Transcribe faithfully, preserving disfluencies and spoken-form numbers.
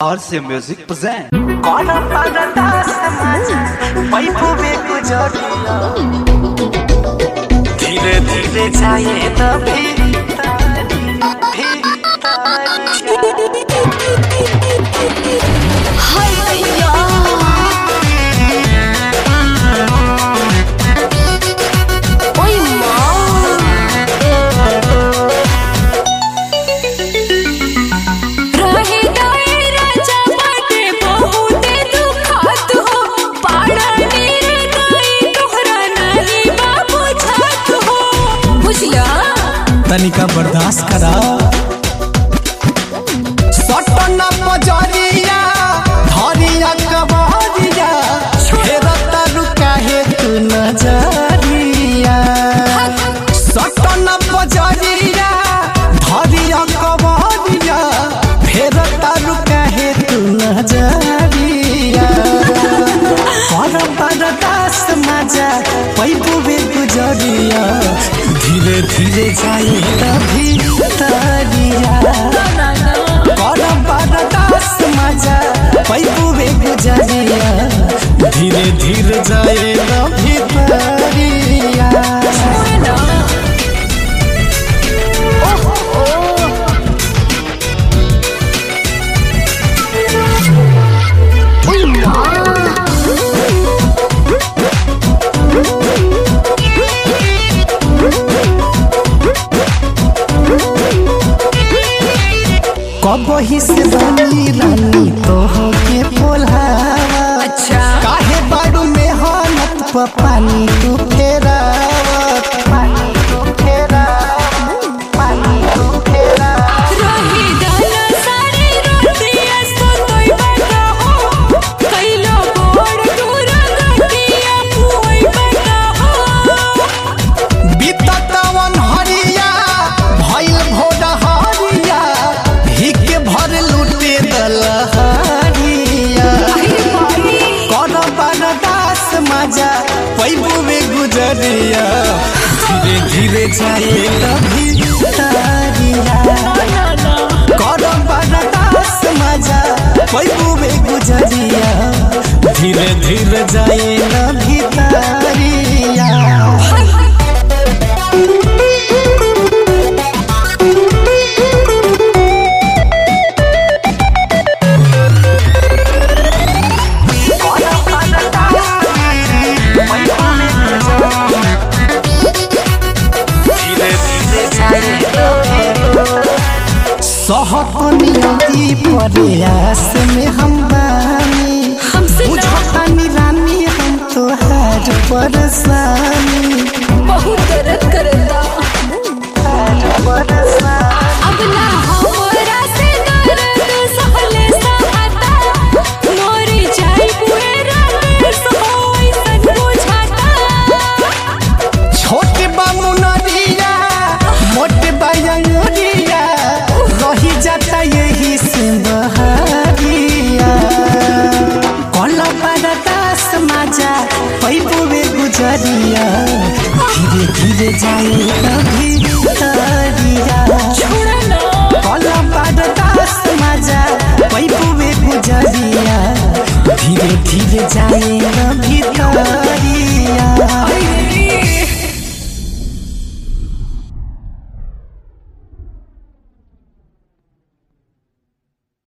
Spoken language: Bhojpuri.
और से म्यूजिक प्रेजेंट कौन पगता समाज पैपो में गुजरिया धीरे धीरे जाए तभी हाय भैया ओए माँ रहे दायरा जमाते बहुते दुखात हो पाड़ा मेरे दाई तोहरा नहीं बाबू छात हो बुझला तनिका बर्दाश्त करा सटना पजरिया धरिया कबरिया फेरता रुका है तू नजरिया सटना पजरिया धरिया कबरिया फेरता रुका है तू नजरिया कर बर्दाश्त मजा पैबू बे गुजरिया धीरे धीरे जाए तभी तरिया कर बर्दाश्त मजा पैबू बे गुजरिया धीरे धीरे जाए तभी तरिया कबही से रानी रानी तो के बोलावा अच्छा काहे बाड़ू में हालत प पानी तू फेरावत पानी तू फेरावत पानी तू फेरावत रही दाना सारी रोटियां सो तोय बता हो कैलो बोड़ दूर गटिया पुई बता हो बीततवन हरिया भइल भोडा हरिया हिक भर लूटे दलहरिया कर बर्दाश्त मजा पैबू में गुजरिया धीरे धीरे जाए तभी तरिया कर बर्दाश्त मजा पैबू में गुजरिया धीरे धीरे जाए तभी तरिया सहतनियती प्रयास में हम बानी हमसे बुझतानी रानी हम तोहार परेशानी बहुत दर्द करता अब ना हमरा से दर्द सहले सहता मोरी जाई पूरा सोई सन बुझाता छोटे बामुनरिया मोटे बायरिया रही जाता यही से बहारिया कला बर्दाश्त मजा पैबू में गुजरिया धीरे धीरे जाए तभी